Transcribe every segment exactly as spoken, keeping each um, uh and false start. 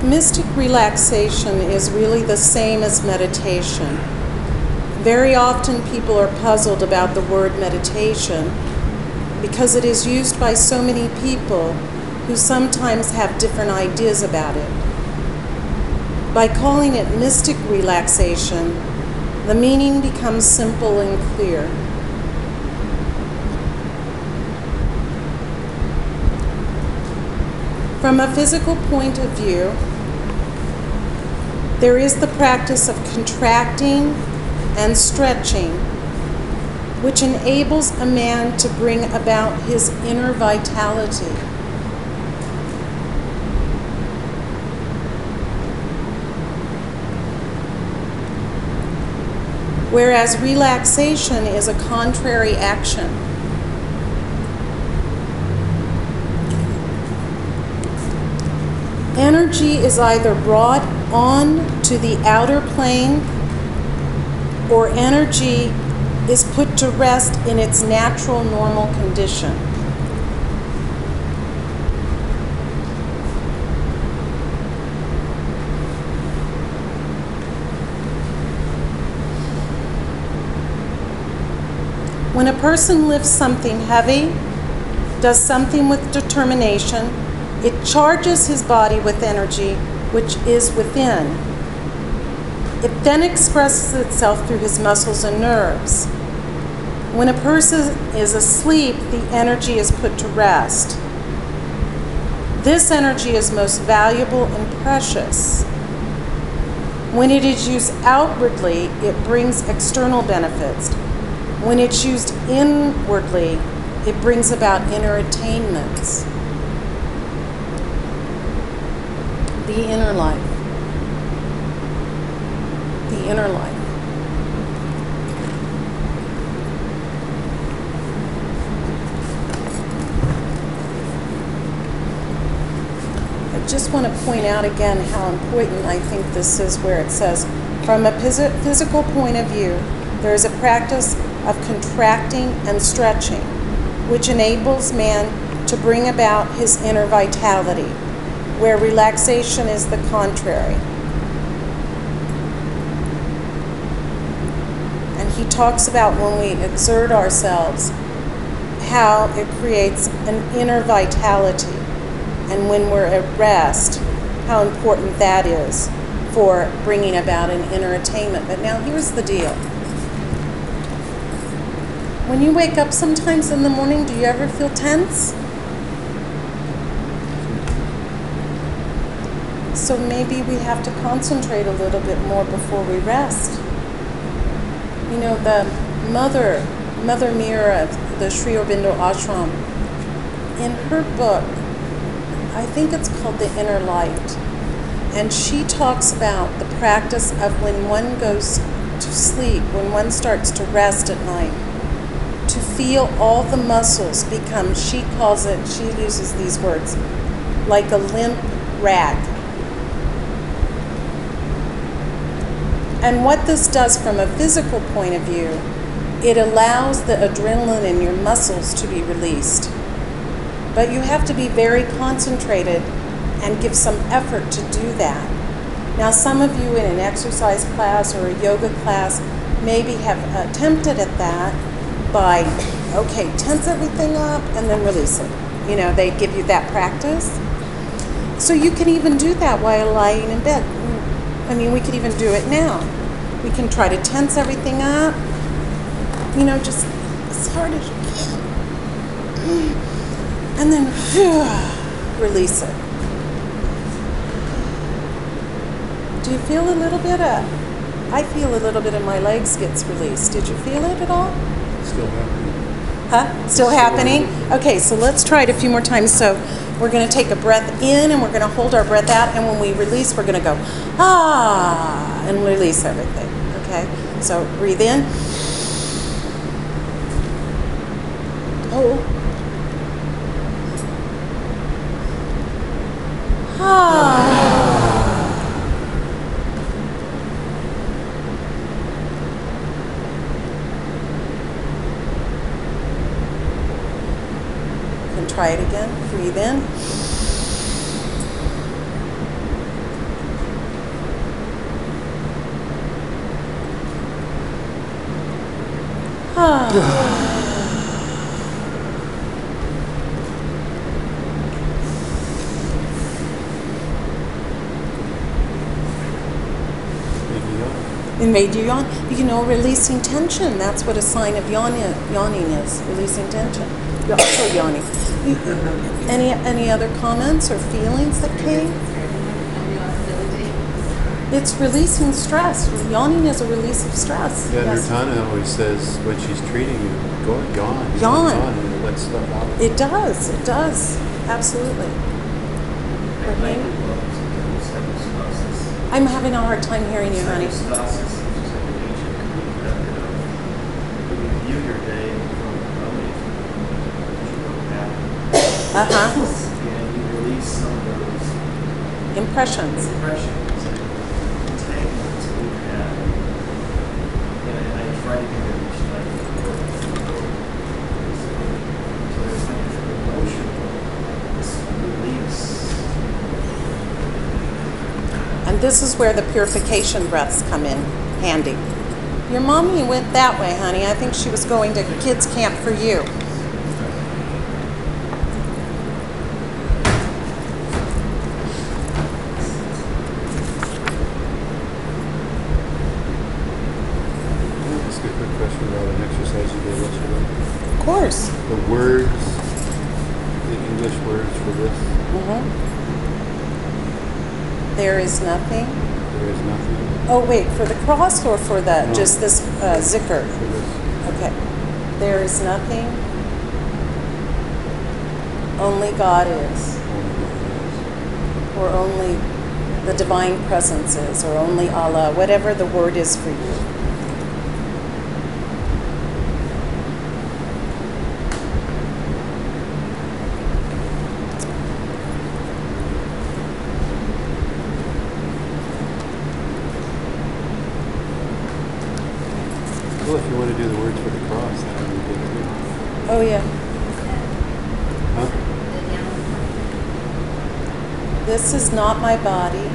Mystic relaxation is really the same as meditation. Very often people are puzzled about the word meditation because it is used by so many people who sometimes have different ideas about it. By calling it mystic relaxation, the meaning becomes simple and clear. From a physical point of view, there is the practice of contracting and stretching, which enables a man to bring about his inner vitality. Whereas relaxation is a contrary action. Energy is either brought on to the outer plane or energy is put to rest in its natural, normal condition. When a person lifts something heavy, does something with determination, it charges his body with energy which is within. It then expresses itself through his muscles and nerves. When a person is asleep, the energy is put to rest. This energy is most valuable and precious. When it is used outwardly, it brings external benefits. When it's used inwardly, it brings about inner attainments. The inner life. The inner life. I just want to point out again how important I think this is, where it says, from a phys- physical point of view, there is a practice of contracting and stretching, which enables man to bring about his inner vitality, where relaxation is the contrary. And he talks about when we exert ourselves, how it creates an inner vitality, and when we're at rest, how important that is for bringing about an inner attainment. But now here's the deal. When you wake up sometimes in the morning, do you ever feel tense? So maybe we have to concentrate a little bit more before we rest. You know, the mother, Mother Meera of the Sri Aurobindo Ashram, in her book, I think it's called The Inner Light, and she talks about the practice of when one goes to sleep, when one starts to rest at night, to feel all the muscles become, she calls it, she uses these words, like a limp rag. And what this does from a physical point of view, it allows the adrenaline in your muscles to be released. But you have to be very concentrated and give some effort to do that. Now, some of you in an exercise class or a yoga class maybe have attempted at that by, okay, tense everything up and then release it. You know, they give you that practice. So you can even do that while lying in bed. I mean, we could even do it now. We can try to tense everything up, you know, just as hard as you can. And then whew, release it. Do you feel a little bit of, I feel a little bit of my legs gets released. Did you feel it at all? Still happening. Huh? Still happening? Okay, so let's try it a few more times. So we're going to take a breath in and we're going to hold our breath out, and when we release, we're going to go, ah, and release everything. Okay? So breathe in. Hold. Ah. And try it again. Breathe in. It made you yawn. You know, releasing tension. That's what a sign of yawning, yawning is. Releasing tension. You're also yawning. You, any any other comments or feelings that came? It's releasing stress. Yawning is a release of stress. Yeah, Yes. Nirtana always says when she's treating you, go and yawn. You Yawn. Yawn and it lets stuff out. It does. It does. Absolutely. Raheem? I'm having a hard time hearing you, honey. Uh huh. And you release some of those Impressions. impressions and entanglements that we've had. And I, I try to give it each night. So there's like an emotional this release. And this is where the purification breaths come in handy. Your mommy went that way, honey. I think she was going to kids camp for you. Ask a quick question about an exercise you did yesterday. Of course. The words, the English words for this, Mm-hmm. There is nothing. there is nothing Oh, wait, for the cross or for the No. just this uh, zikr? for this. Okay. There is nothing. Only God is. Or only the divine presence is. Or only Allah. Whatever the word is for you. Well, if you want to do the words for the cross, that would be good too. Oh, yeah. Huh? This is not my body.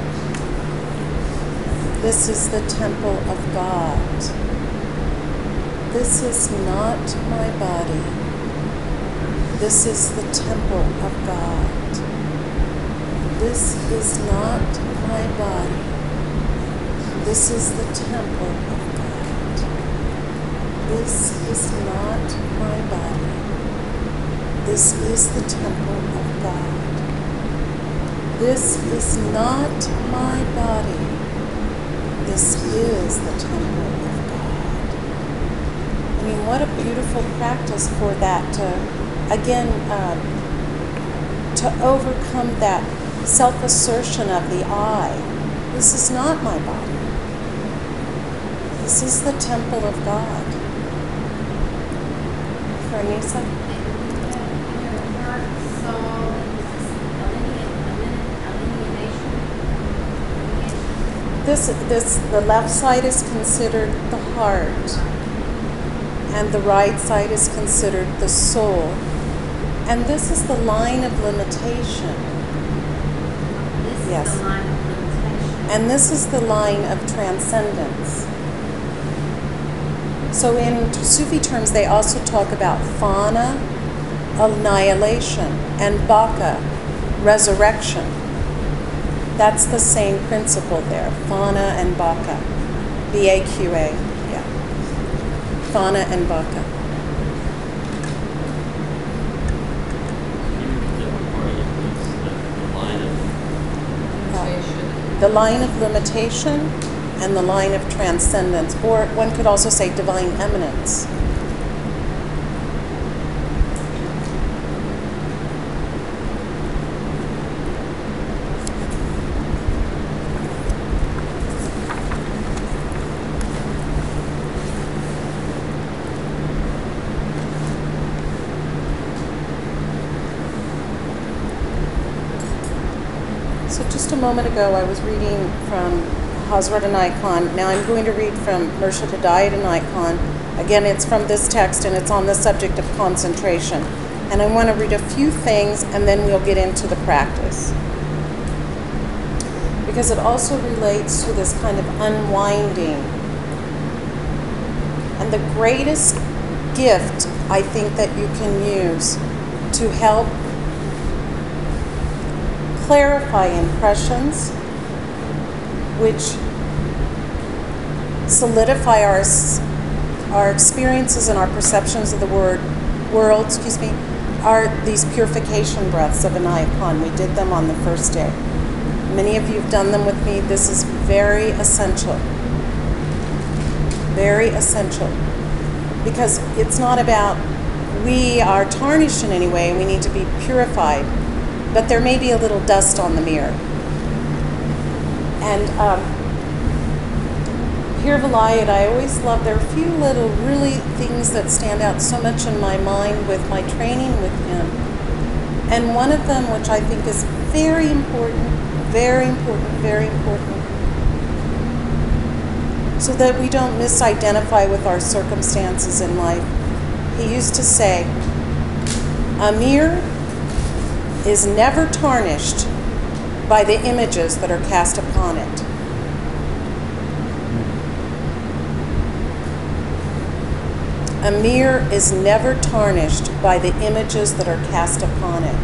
This is the temple of God. This is not my body. This is the temple of God. This is not my body. This is the temple of God. This is not my body. This is the temple of God. This is not my body. This is the temple of God. I mean, what a beautiful practice for that to, again, um, to overcome that self-assertion of the I. This is not my body. This is the temple of God. Farnisa? This, this, the left side is considered the heart, and the right side is considered the soul. And this is the line of limitation. This Yes. is the line of limitation. And this is the line of transcendence. So in Sufi terms, they also talk about fana, annihilation, and baka, resurrection. That's the same principle there, fana and baka, B A Q A, yeah, fana and baka. The line of limitation and the line of transcendence, or one could also say divine eminence. So just a moment ago, I was reading from Hazrat Inayat Khan. Now I'm going to read from Murshid Hidayat Inayat Khan. Again, it's from this text, and it's on the subject of concentration. And I want to read a few things, and then we'll get into the practice. Because it also relates to this kind of unwinding. And the greatest gift I think that you can use to help clarify impressions, which solidify our our experiences and our perceptions of the word world, excuse me, are these purification breaths of Anayapon. We did them on the first day. Many of you have done them with me. This is very essential. Very essential. Because it's not about we are tarnished in any way and we need to be purified, but there may be a little dust on the mirror. And um, Pir Vilayat, I always love, there are a few little really things that stand out so much in my mind with my training with him. And one of them, which I think is very important, very important, very important, so that we don't misidentify with our circumstances in life. He used to say, a mirror is never tarnished by the images that are cast upon it. A mirror is never tarnished by the images that are cast upon it.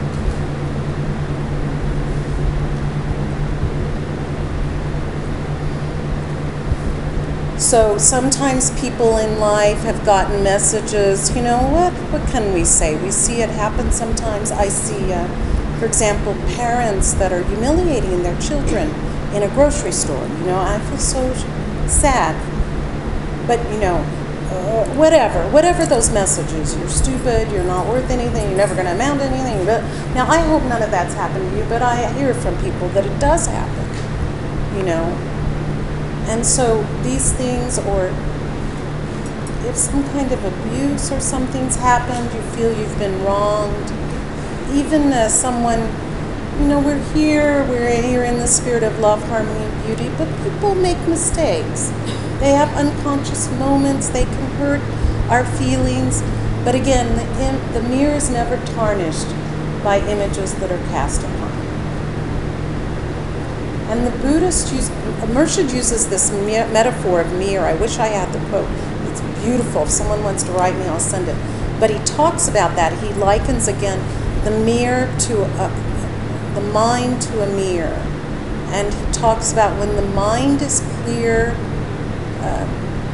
So sometimes people in life have gotten messages, you know, what, what can we say? We see it happen sometimes. I see, uh, for example, parents that are humiliating their children in a grocery store. You know, I feel so sad. But, you know, Uh, whatever, whatever those messages, you're stupid, you're not worth anything, you're never going to amount to anything. Now, I hope none of that's happened to you, but I hear from people that it does happen, you know. And so these things, or if some kind of abuse or something's happened, you feel you've been wronged, even uh, someone, you know, we're here, we're here in the spirit of love, harmony, and beauty, but people make mistakes. They have unconscious moments, they can hurt our feelings, but again, the, the mirror is never tarnished by images that are cast upon. And the Buddhist use, Murshid uses this me- metaphor of mirror. I wish I had the quote. It's beautiful. If someone wants to write me, I'll send it. But he talks about that. He likens again the mirror to a, the mind to a mirror. And he talks about when the mind is clear, Uh,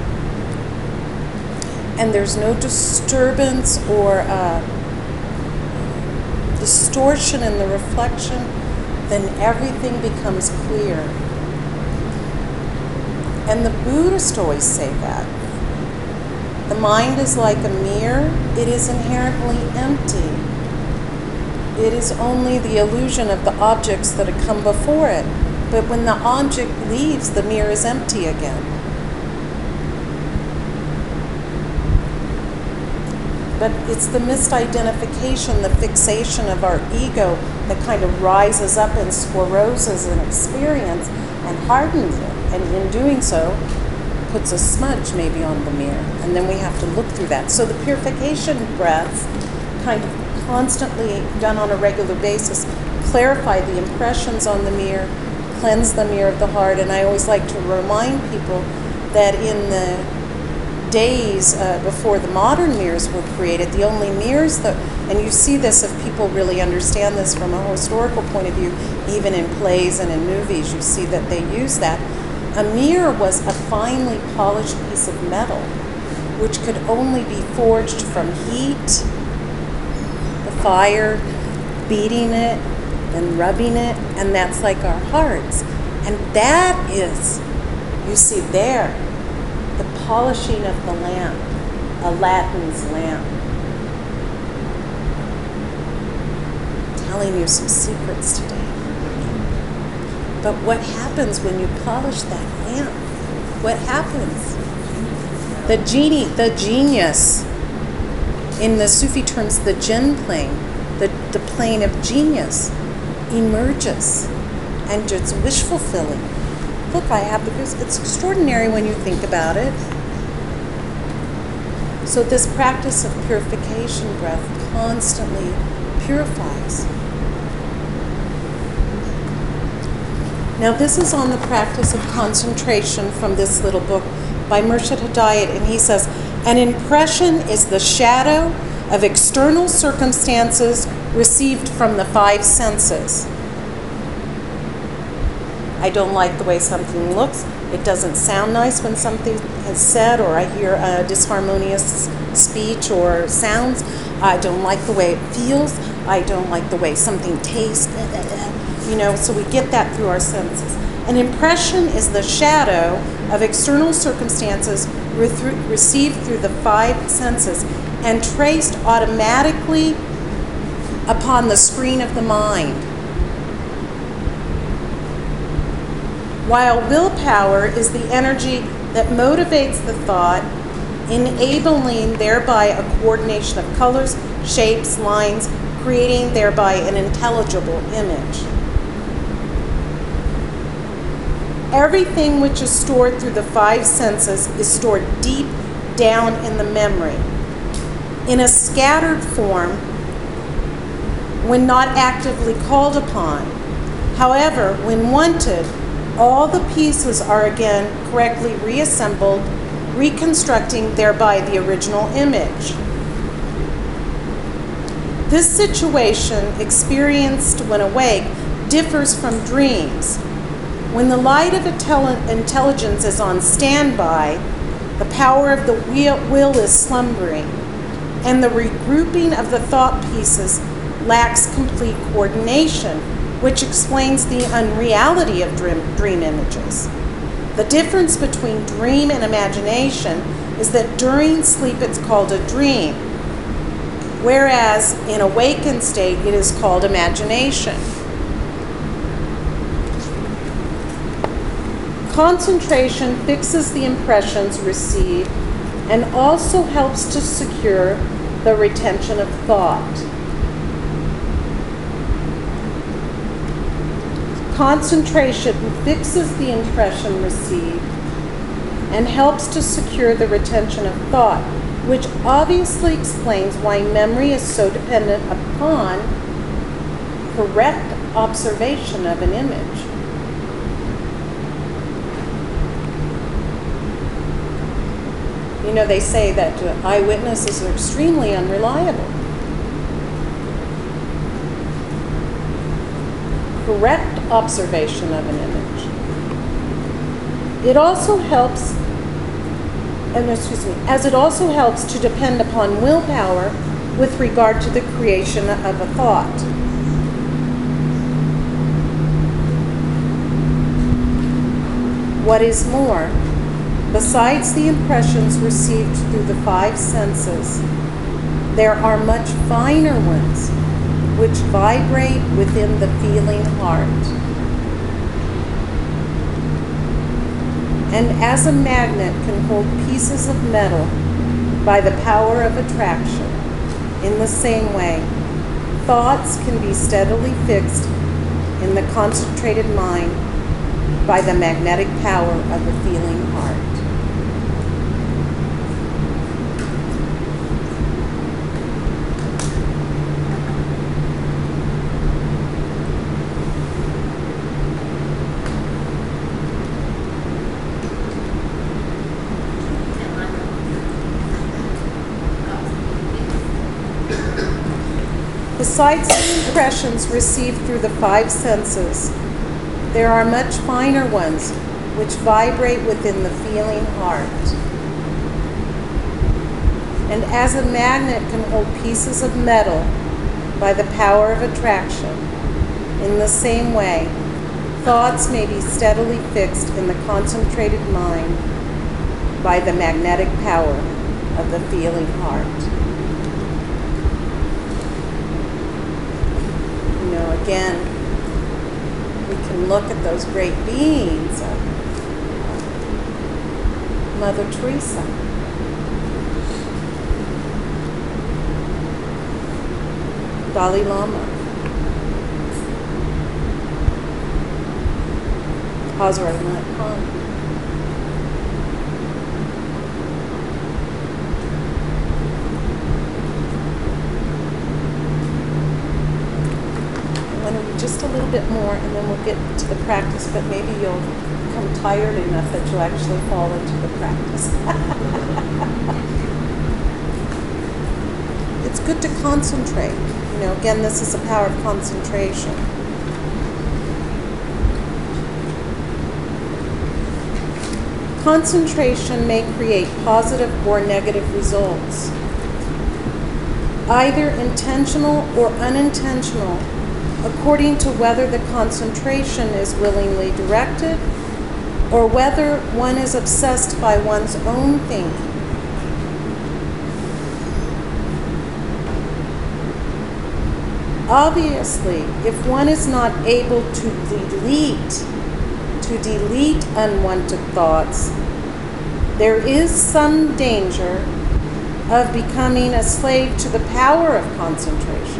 and there's no disturbance or uh, distortion in the reflection, then everything becomes clear. And the Buddhists always say that. The mind is like a mirror. It is inherently empty. It is only the illusion of the objects that have come before it. But when the object leaves, the mirror is empty again. But it's the misidentification, the fixation of our ego that kind of rises up and scleroses an experience and hardens it. And in doing so, puts a smudge maybe on the mirror. And then we have to look through that. So the purification breaths, kind of constantly done on a regular basis, clarify the impressions on the mirror, cleanse the mirror of the heart. And I always like to remind people that in the days uh, before the modern mirrors were created, the only mirrors that, and you see this if people really understand this from a historical point of view, even in plays and in movies, you see that they use that. A mirror was a finely polished piece of metal, which could only be forged from heat, the fire, beating it, and rubbing it, and that's like our hearts. And that is, you see there, the polishing of the lamp, Aladdin's lamp. Telling you some secrets today. But what happens when you polish that lamp? What happens? The genie, the genius, in the Sufi terms, the Jinn plane, the, the plane of genius, emerges, and it's wish fulfilling. Look, I have the goose. It's extraordinary when you think about it. So this practice of purification breath constantly purifies. Now this is on the practice of concentration from this little book by Murshid Hidayat, and he says, An impression is the shadow of external circumstances received from the five senses. I don't like the way something looks. It doesn't sound nice when something is said, or I hear a disharmonious speech or sounds. I don't like the way it feels. I don't like the way something tastes. You know, so we get that through our senses. An impression is the shadow of external circumstances re- received through the five senses and traced automatically upon the screen of the mind. While willpower is the energy that motivates the thought, enabling thereby a coordination of colors, shapes, lines, creating thereby an intelligible image. Everything which is stored through the five senses is stored deep down in the memory, in a scattered form when not actively called upon. However, when wanted, all the pieces are again correctly reassembled, reconstructing thereby the original image. This situation, experienced when awake, differs from dreams. When the light of intelli- intelligence is on standby, the power of the will is slumbering, and the regrouping of the thought pieces lacks complete coordination, which explains the unreality of dream, dream images. The difference between dream and imagination is that during sleep it's called a dream, whereas in awakened state it is called imagination. Concentration fixes the impressions received and also helps to secure the retention of thought. Concentration fixes the impression received and helps to secure the retention of thought, which obviously explains why memory is so dependent upon correct observation of an image. You know, they say that uh, eyewitnesses are extremely unreliable. Correct observation of an image. It also helps, and excuse me, as it also helps to depend upon willpower with regard to the creation of a thought. What is more, besides the impressions received through the five senses, there are much finer ones which vibrate within the feeling heart. And as a magnet can hold pieces of metal by the power of attraction, in the same way, thoughts can be steadily fixed in the concentrated mind by the magnetic power of the feeling heart. Besides the impressions received through the five senses, there are much finer ones which vibrate within the feeling heart. And as a magnet can hold pieces of metal by the power of attraction, in the same way, thoughts may be steadily fixed in the concentrated mind by the magnetic power of the feeling heart. You know, again, we can look at those great beings of Mother Teresa. Dalai Lama. Hazrat Khan. Just a little bit more, and then we'll get to the practice, but maybe you'll become tired enough that you'll actually fall into the practice. it's good to concentrate. You know, again, this is a power of concentration. Concentration may create positive or negative results, either intentional or unintentional, according to whether the concentration is willingly directed or whether one is obsessed by one's own thinking. Obviously, if one is not able to delete, to delete unwanted thoughts, there is some danger of becoming a slave to the power of concentration.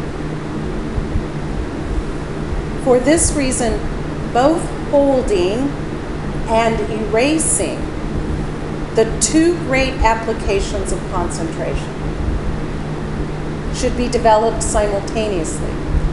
For this reason, both holding and erasing, the two great applications of concentration, should be developed simultaneously.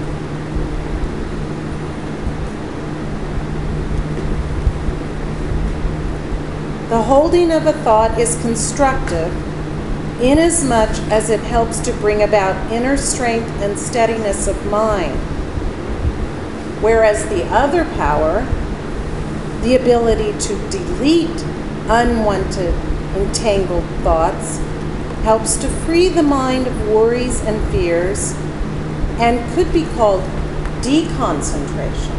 The holding of a thought is constructive inasmuch as it helps to bring about inner strength and steadiness of mind, whereas the other power, the ability to delete unwanted, entangled thoughts, helps to free the mind of worries and fears, and could be called deconcentration.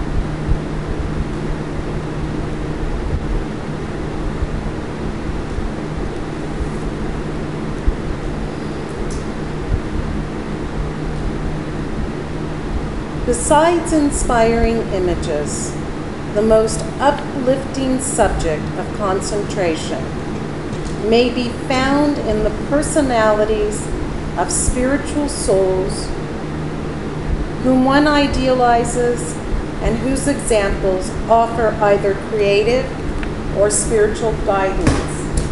Besides inspiring images, the most uplifting subject of concentration may be found in the personalities of spiritual souls whom one idealizes and whose examples offer either creative or spiritual guidance.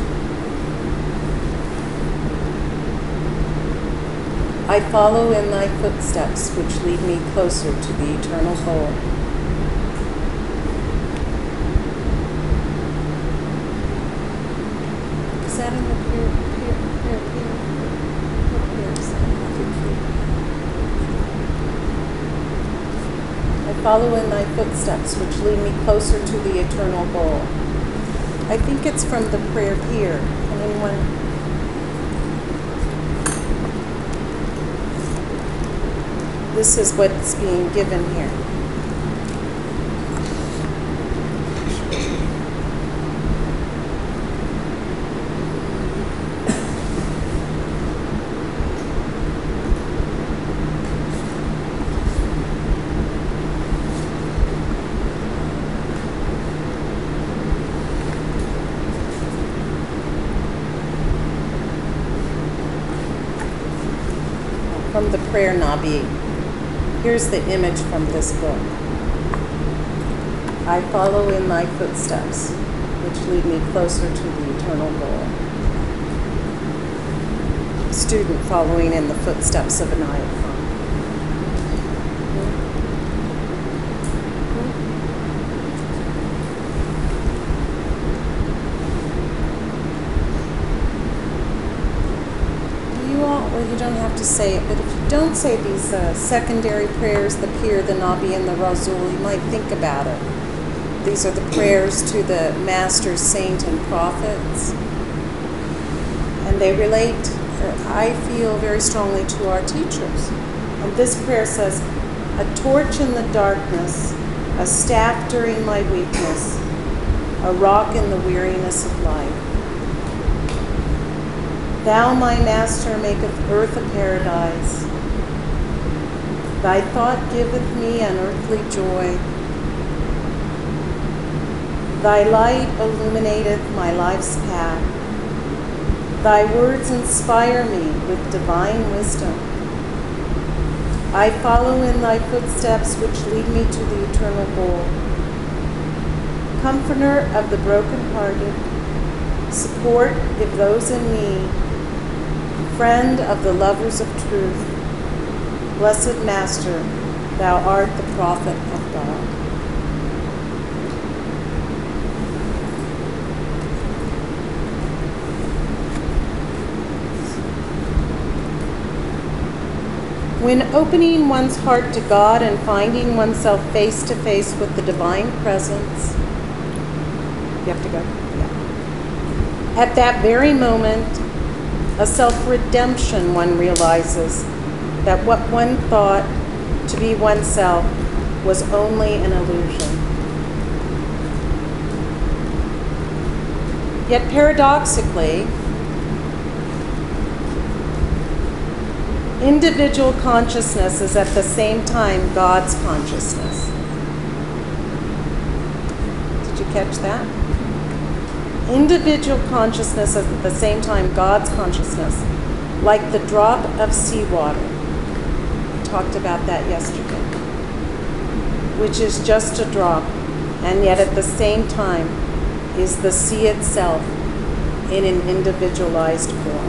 I follow in thy footsteps, which lead me closer to the eternal goal. Is that in the prayer? prayer, prayer, prayer? What prayer is that? I follow in thy footsteps, which lead me closer to the eternal goal. I think it's from the prayer here. Can anyone? This is what's being given here. From the prayer Nabi. Here's the image from this book. I follow in thy footsteps, which lead me closer to the eternal goal. Student following in the footsteps of an icon. You all, well, you don't have to say it, but if you don't say these uh, secondary prayers, the Pir, the Nabi, and the Rasul, you might think about it. These are the prayers to the masters, saints, and prophets. And they relate, uh, I feel very strongly, to our teachers. And this prayer says, a torch in the darkness, a staff during my weakness, a rock in the weariness of life. Thou, my master, maketh earth a paradise. Thy thought giveth me an earthly joy. Thy light illuminateth my life's path. Thy words inspire me with divine wisdom. I follow in thy footsteps, which lead me to the eternal goal. Comforter of the brokenhearted, support if those in need, friend of the lovers of truth, blessed Master, thou art the prophet of God. When opening one's heart to God and finding oneself face to face with the divine presence, you have to go. Yeah. At that very moment, a self-redemption, one realizes that what one thought to be oneself was only an illusion. Yet paradoxically, individual consciousness is at the same time God's consciousness. Did you catch that? Individual consciousness is at the same time God's consciousness, like the drop of seawater. We talked about that yesterday. Which is just a drop, and yet at the same time is the sea itself in an individualized form.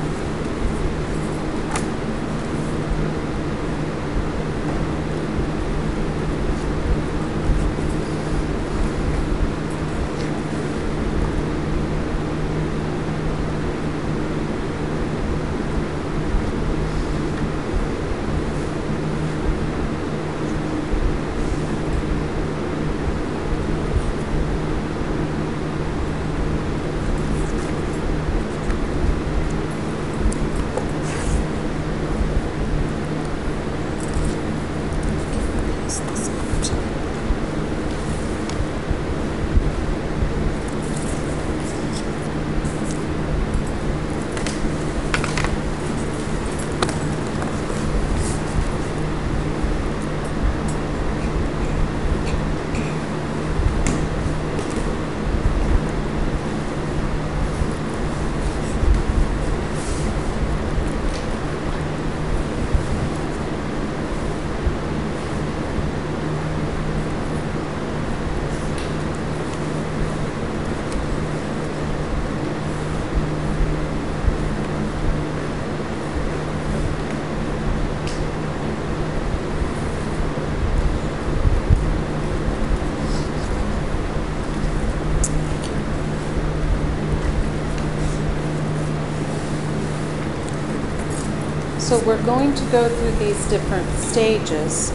So we're going to go through these different stages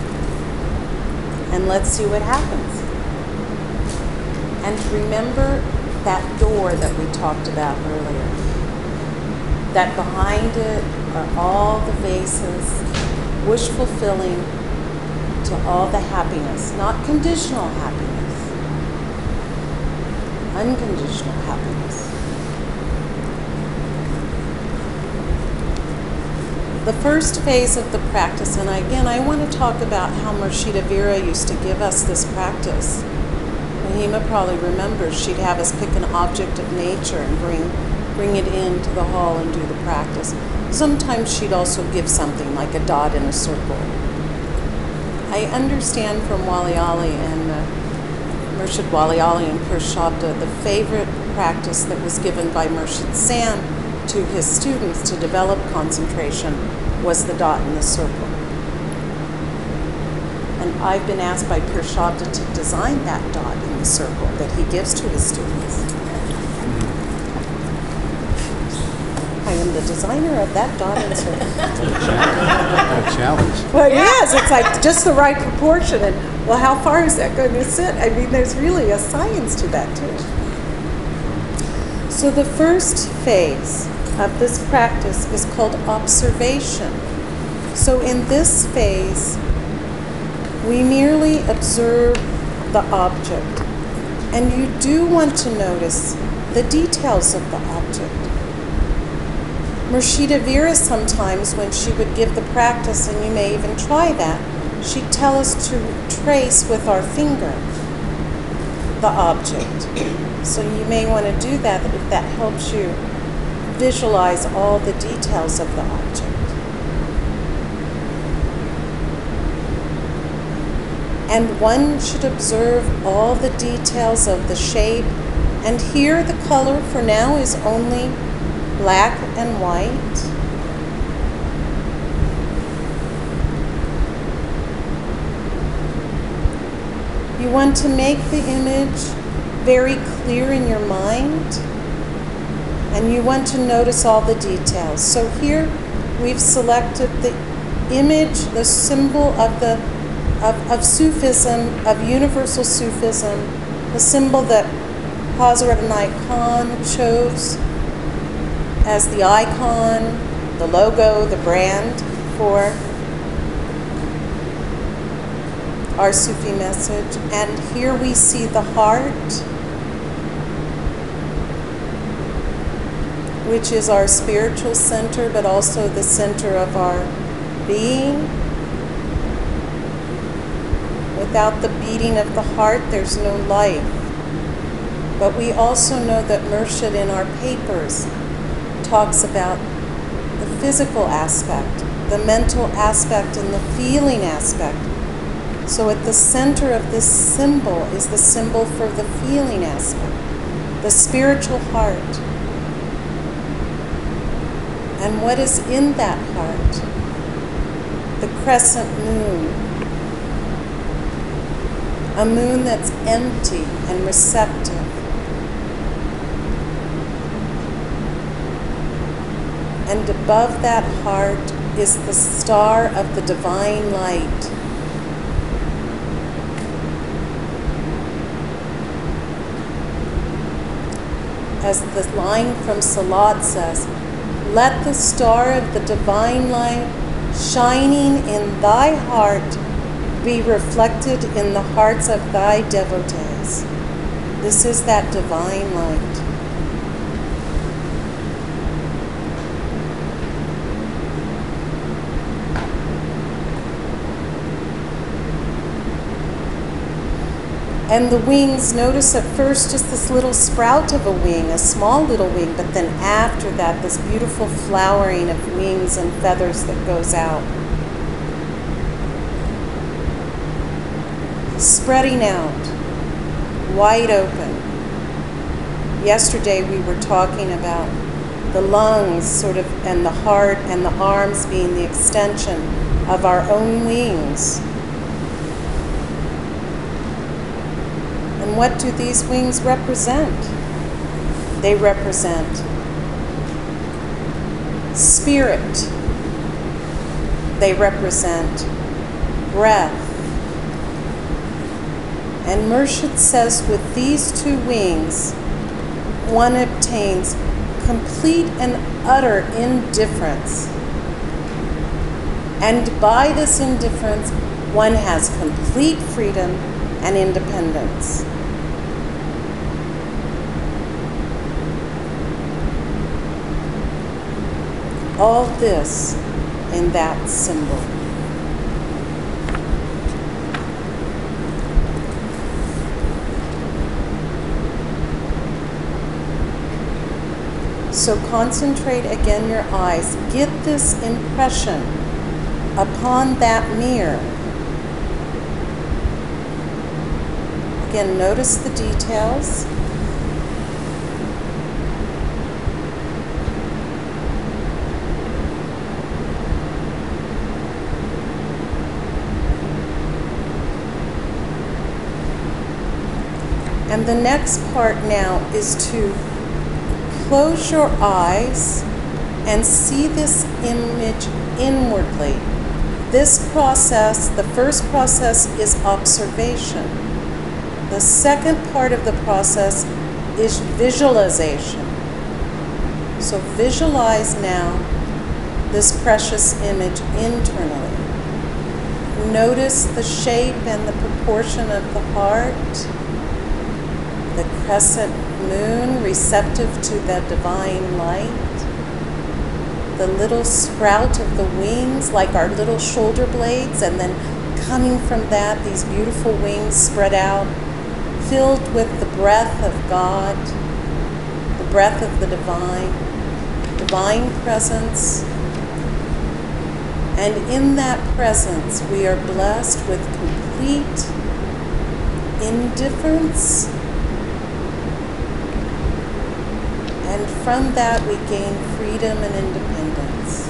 and let's see what happens. And remember that door that we talked about earlier. That behind it are all the vases, wish fulfilling to all the happiness, not conditional happiness, unconditional happiness. The first phase of the practice, and again, I want to talk about how Marshita Vera used to give us this practice. Mahima probably remembers she'd have us pick an object of nature and bring, bring it into the hall and do the practice. Sometimes she'd also give something like a dot in a circle. I understand from Waliali and uh, Murshid Waliali and Purshabda, the favorite practice that was given by Murshid Sam to his students to develop concentration was the dot in the circle. And I've been asked by Purshabda to design that dot in the circle that he gives to his students. I am the designer of that dot and circle. A challenge. Well, yes, it's like just the right proportion. And well, how far is that going to sit? I mean, there's really a science to that too. So the first phase of this practice is called observation. So in this phase, we merely observe the object. And you do want to notice the details of the object. Murshida Vera sometimes, when she would give the practice, and you may even try that, she'd tell us to trace with our finger the object. So you may want to do that if that helps you visualize all the details of the object. And one should observe all the details of the shape. And here the color for now is only black and white. You want to make the image very clear in your mind. And you want to notice all the details. So here we've selected the image, the symbol of the of, of Sufism, of universal Sufism, the symbol that Hazrat Inayat Khan chose as the icon, the logo, the brand for our Sufi message. And here we see the heart, which is our spiritual center, but also the center of our being. Without the beating of the heart, there's no life. But we also know that Murshid in our papers talks about the physical aspect, the mental aspect, and the feeling aspect. So at the center of this symbol is the symbol for the feeling aspect, the spiritual heart. And what is in that heart? The crescent moon. A moon that's empty and receptive. And above that heart is the star of the divine light. As the line from Salat says, let the star of the divine light shining in thy heart be reflected in the hearts of thy devotees. This is that divine light. And the wings, notice at first just this little sprout of a wing, a small little wing, but then after that, this beautiful flowering of wings and feathers that goes out. Spreading out, wide open. Yesterday we were talking about the lungs sort of, and the heart and the arms being the extension of our own wings. And what do these wings represent? They represent spirit. They represent breath. And Murshid says with these two wings, one obtains complete and utter indifference. And by this indifference, one has complete freedom and independence. All this in that symbol. So concentrate again your eyes. Get this impression upon that mirror. Again, notice the details. And the next part now is to close your eyes and see this image inwardly. This process, the first process is observation. The second part of the process is visualization. So visualize now this precious image internally. Notice the shape and the proportion of the heart, the crescent moon receptive to the divine light, the little sprout of the wings like our little shoulder blades, and then coming from that, these beautiful wings spread out, filled with the breath of God, the breath of the divine, divine presence. And in that presence, we are blessed with complete indifference. And from that, we gain freedom and independence.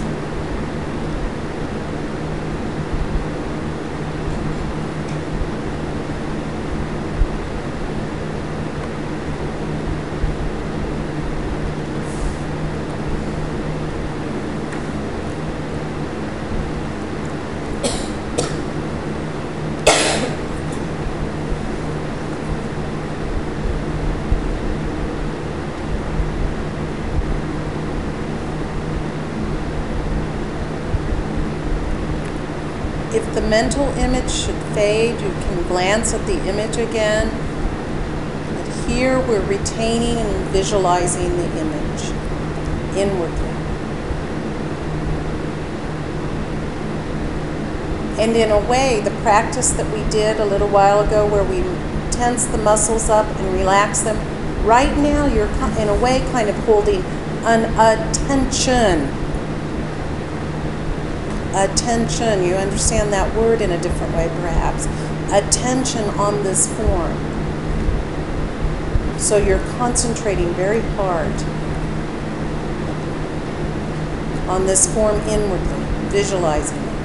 mental image should fade. You can glance at the image again. But here we're retaining and visualizing the image inwardly. And in a way, the practice that we did a little while ago where we tense the muscles up and relax them, right now you're in a way kind of holding an attention. Attention, you understand that word in a different way perhaps. Attention on this form. So you're concentrating very hard on this form inwardly, visualizing it.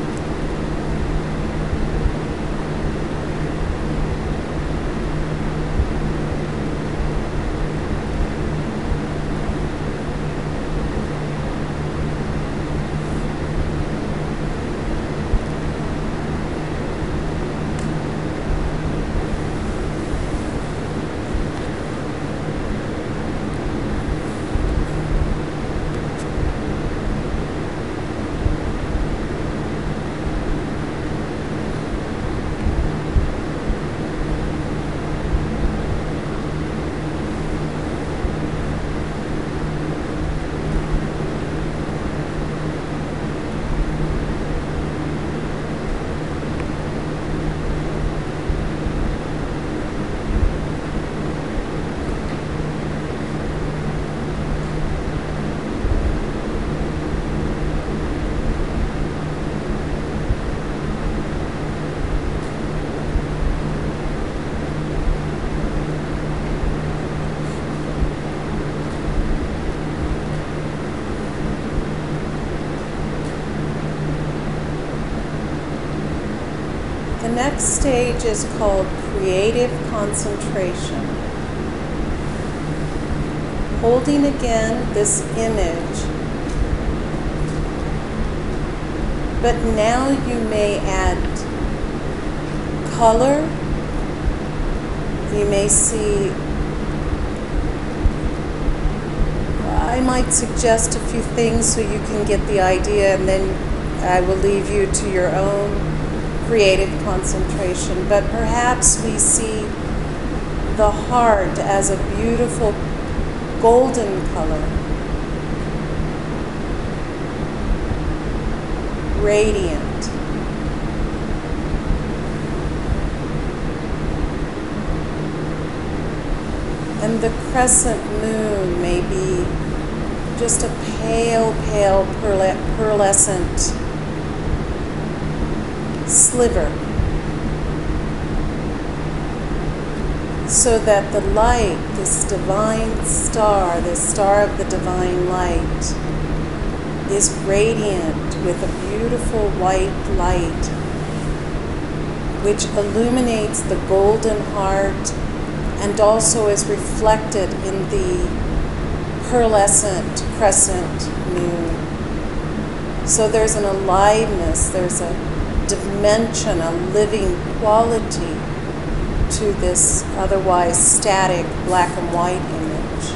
The next stage is called creative concentration. Holding again this image, but now you may add color. You may see, I might suggest a few things so you can get the idea, and then I will leave you to your own creative concentration. But perhaps we see the heart as a beautiful golden color, radiant. And the crescent moon may be just a pale, pale, pearlescent sliver, so that the light, this divine star, this star of the divine light, is radiant with a beautiful white light which illuminates the golden heart and also is reflected in the pearlescent crescent moon. So there's an aliveness, there's a dimension, a living quality to this otherwise static black and white image.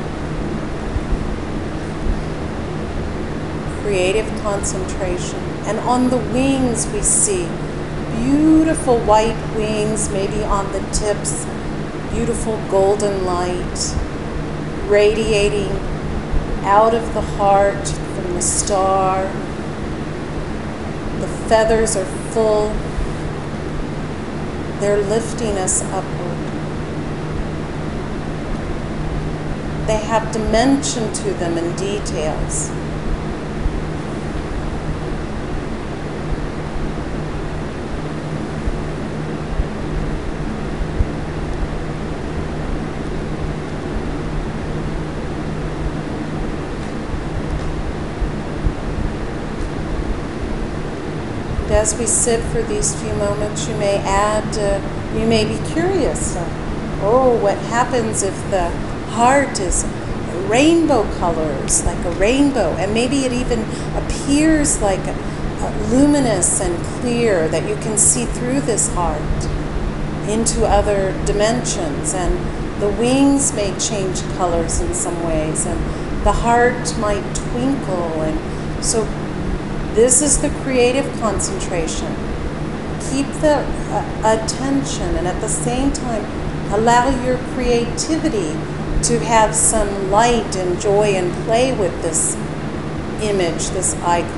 Creative concentration. And on the wings we see beautiful white wings, maybe on the tips, beautiful golden light radiating out of the heart from the star. The feathers are full. They're lifting us upward. They have dimension to them and details. As we sit for these few moments, you may add, uh, you may be curious, uh, oh, what happens if the heart is rainbow colors, like a rainbow, and maybe it even appears like a, a luminous and clear, that you can see through this heart into other dimensions, and the wings may change colors in some ways, and the heart might twinkle, and so this is the creative concentration. keep the uh, attention, and at the same time allow your creativity to have some light and joy and play with this image, this icon.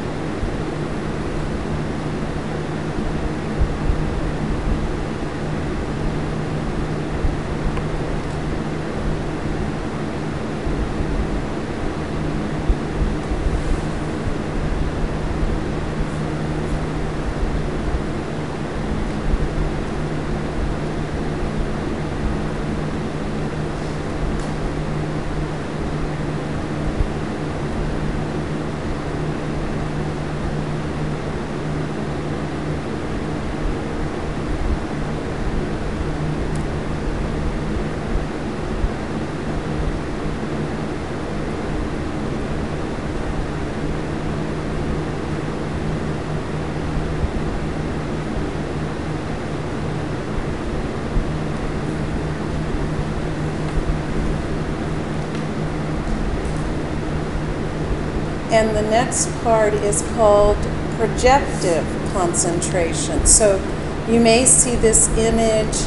And the next part is called projective concentration. So you may see this image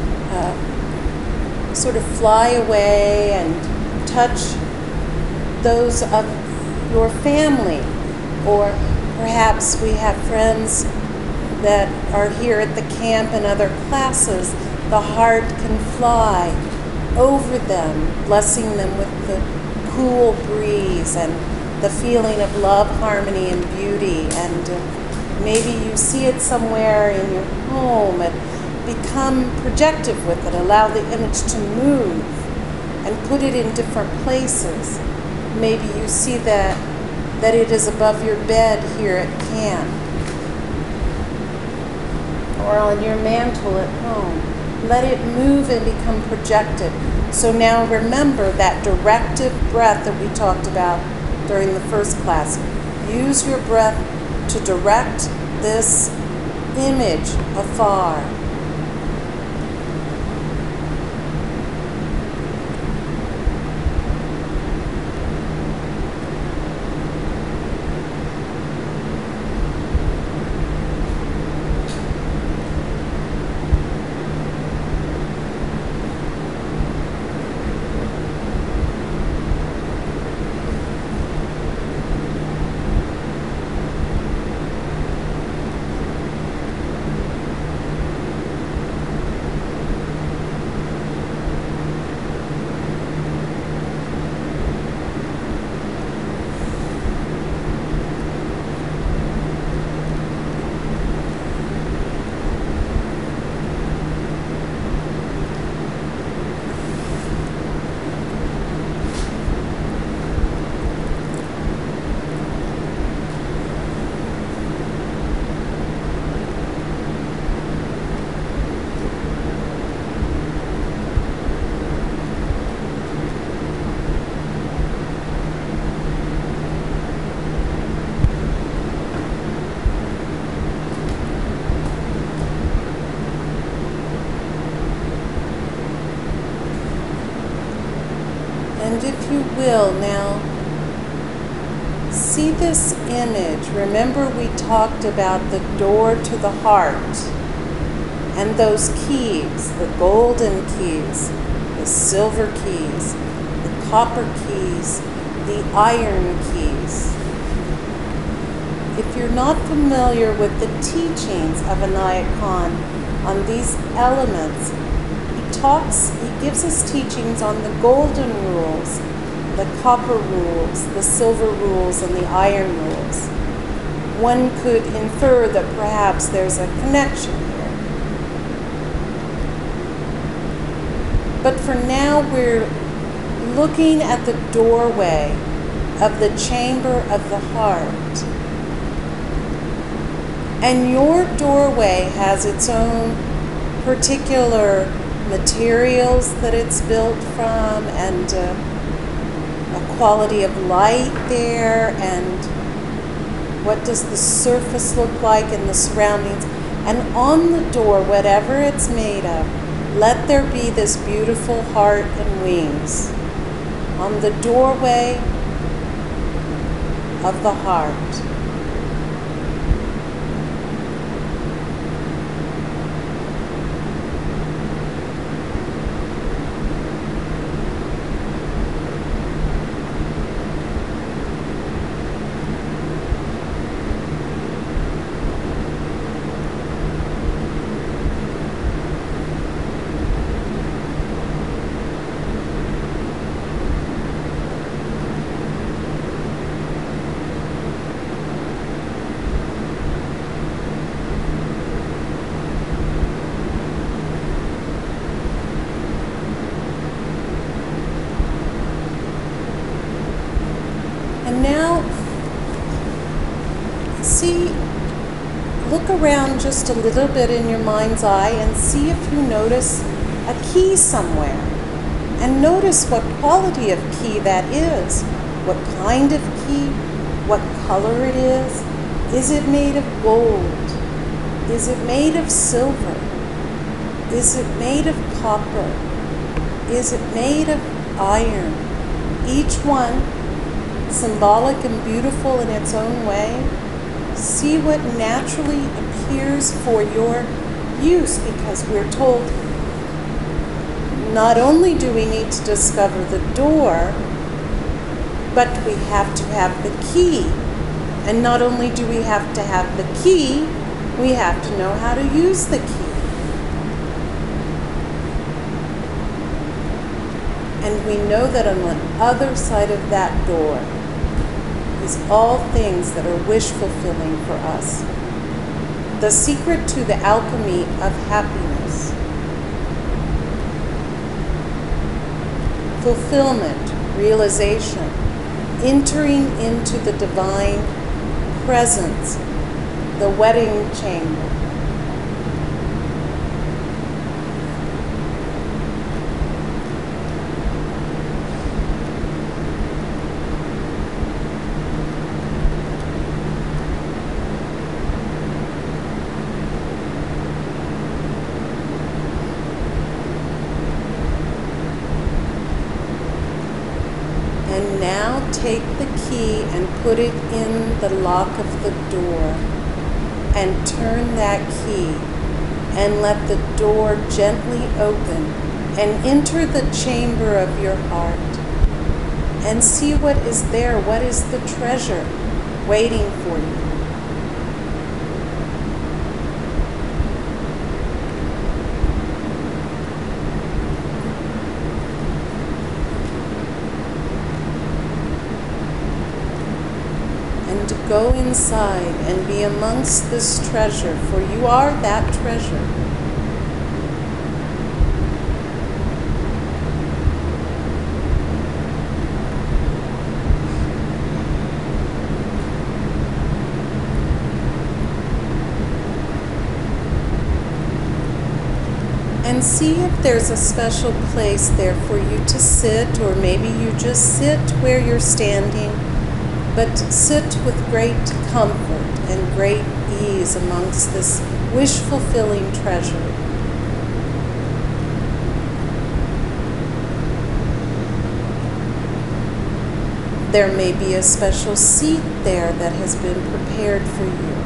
uh, sort of fly away and touch those of your family. Or perhaps we have friends that are here at the camp and other classes. The heart can fly over them, blessing them with the cool breeze and the feeling of love, harmony, and beauty. And uh, maybe you see it somewhere in your home and become projective with it. Allow the image to move and put it in different places. Maybe you see that, that it is above your bed here at camp, or on your mantle at home. Let it move and become projected. So now remember that directive breath that we talked about during the first class. Use your breath to direct this image afar. And if you will, now see this image. Remember, we talked about the door to the heart and those keys, the golden keys, the silver keys, the copper keys, the iron keys. If you're not familiar with the teachings of Inayat Khan on these elements, he talks, he gives us teachings on the golden rules, the copper rules, the silver rules, and the iron rules. One could infer that perhaps there's a connection here. But for now, we're looking at the doorway of the chamber of the heart. And your doorway has its own particular materials that it's built from, and uh, a quality of light there, and what does the surface look like in the surroundings. And on the door, whatever it's made of, let there be this beautiful heart and wings on the doorway of the heart. around just a little bit in your mind's eye and see if you notice a key somewhere. And notice what quality of key that is. What kind of key? What color it is? Is it made of gold? Is it made of silver? Is it made of copper? Is it made of iron? Each one symbolic and beautiful in its own way. See what naturally appears for your use, because we're told not only do we need to discover the door, but we have to have the key. And not only do we have to have the key, we have to know how to use the key. And we know that on the other side of that door is all things that are wish fulfilling for us. The secret to the alchemy of happiness. Fulfillment, realization, entering into the divine presence, the wedding chamber. And now take the key and put it in the lock of the door and turn that key and let the door gently open and enter the chamber of your heart and see what is there, what is the treasure waiting for you. And to go inside and be amongst this treasure, for you are that treasure. And see if there's a special place there for you to sit, or maybe you just sit where you're standing, but sit with great comfort and great ease amongst this wish-fulfilling treasure. There may be a special seat there that has been prepared for you.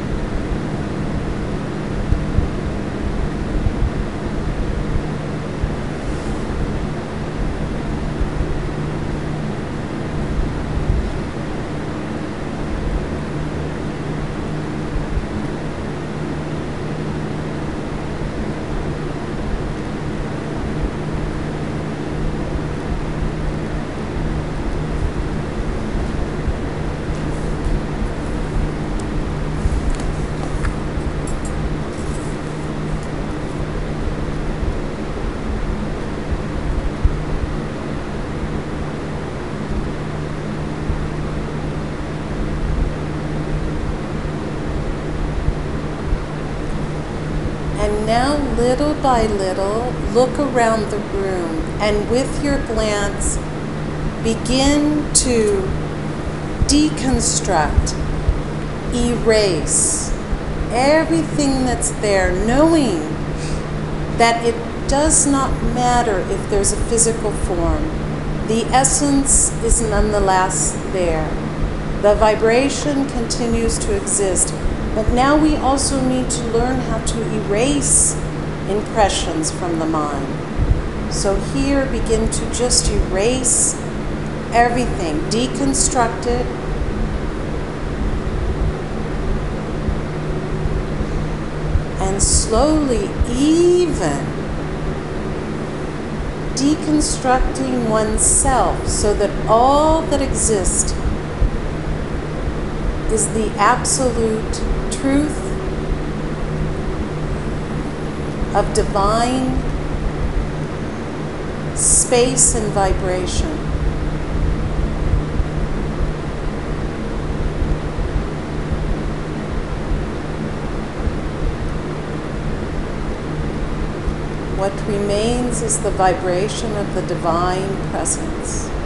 And now, little by little, look around the room, and with your glance, begin to deconstruct, erase everything that's there, knowing that it does not matter if there's a physical form. The essence is nonetheless there. The vibration continues to exist. But now we also need to learn how to erase impressions from the mind. So here, begin to just erase everything, deconstruct it, and slowly, even deconstructing oneself so that all that exists is the absolute truth of divine space and vibration. What remains is the vibration of the divine presence.